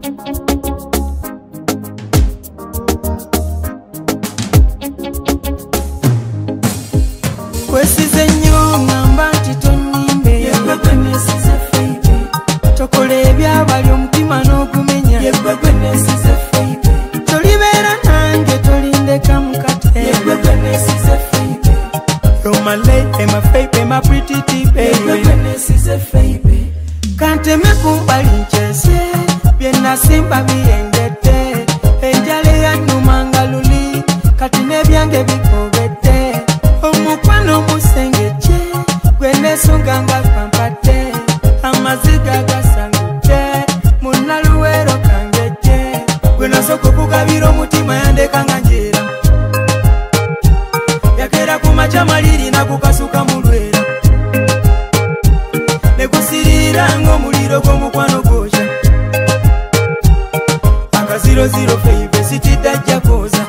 Kwesize nnyo ngamba nti tonnimbe Yegwe gwe neesize Feibe. tokola ebyabali omutima n'ogumenya Yegwe gwe neesize Feibe. tolibeera nange tolindeka mu kate Yegwe gwe neesize Feibe. You're my lady, my baby, my pretty tea Yegwe baby. gwe neesize Feibe. Kanteme kumbali nkyese byennasimba biyengedde enjala eyannuma nga luli kati n'ebyange bikobedde omukwano omusengejje gwe neesunga nga pampadde amaziga gasangudde munnaluweero kangejje gwe nasooka okugabira omutima yandeka nga njera yakera ku makya maliri nakukasuka mu lwera nekusirira ng'omuliro gw'omukwano gwokya akaziroziro Feibe sikidajja kwoza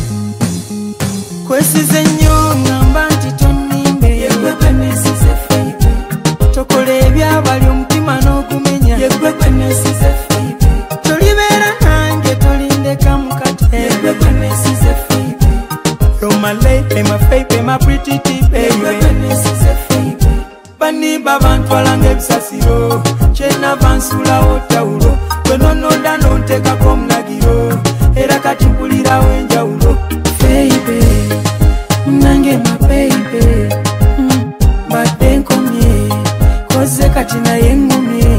kwesize nnyo ngamba nti tonnimbe Yegwe gwe neesize Feibe. tokola ebyabali omutima n'ogumenya Yegwe gwe neesize Feibe. tolibeera nange tolindeka mu kate Yegwe gwe neesize Feibe. You're my lady, my baby, my pretty tea Yegwe baby. gwe neesize Feibe. Banimba bantwala ng'ebisasiro kyenava nsulawo tawulo gwe nononda nonteekako omunagiro era kati mpulirawo enjawulo Feibe. nange ma baby badde nkomye koze kati naye ngumye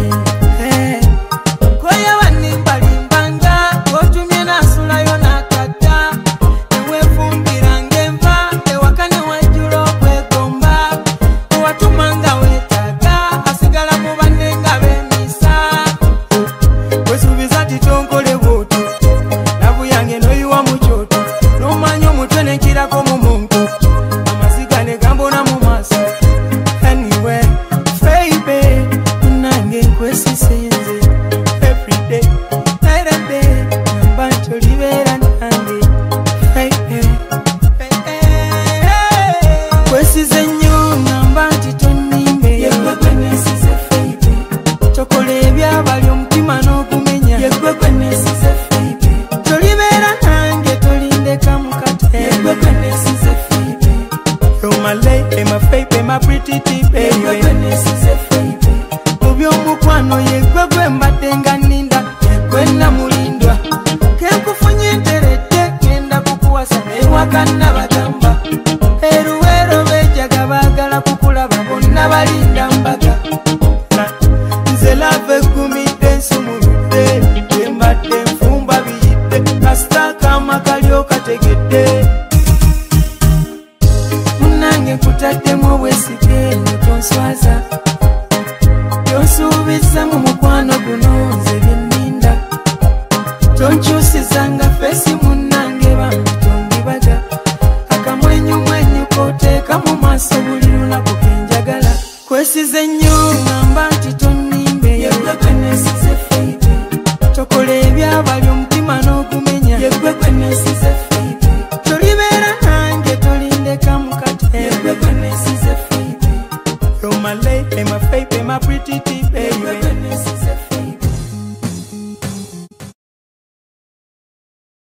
koya wanimbalimbanga otumye nasulayo nakata newefumbiranga enva ewaka newajjula okwegomba owatumanga wetaaga asigala mu banne nga b'emisa wesuubiza ti tonkole bwotyo nabuyange noyiwa mu kyoto n'omanya omutwe nenkirako mu munku amaziga ne gambona mu maaso anyway Feibe nange nkwesisenze everyday night and day ngamba nti olibeera nange Feibe kwesize nnyo ngamba nti tonnimbe Yegwe gwe neesize Feibe. tokola ebyabali omutima n'ogumenya Yegwe gwe neesize Feibe. tolibeera nange tolindeka mu kate Yegwe gwe neesize Feibe. You're my lady, my baby, my pretty tea Yegwe gwe baby. neesize Feibe. Mu by'omukwano yegwe gwe mbadde nga nninda yegwe namulindwa kenkufunye nteredde ngenda kukuwasa ewaka nabagamba eruweero beejaga baagala kukulaba bonna balinda mbaga nze lava eggumidde nsumuludde bye mbadde nfumba biyidde kasita kaama kalyoka tegedde munange nkutaddemu obwesige notonswaza byonsuubiza mu mukwano guno nze byenninda tonkyusizanga fesi munnange bambi tondibaga akamwenyumwenyu kooteeka mu maaso buli lunaku kenjagala kwesize nnyo ngamba nti tonnimbe Yegwe gwe neesize Feibe. tokola ebyabali omutima n'ogumenya Yegwe gwe neesize Feibe. tolibeera nange tolindeka mu kate Yegwe gwe neesize Feibe. You're my lady, my baby, my pretty tea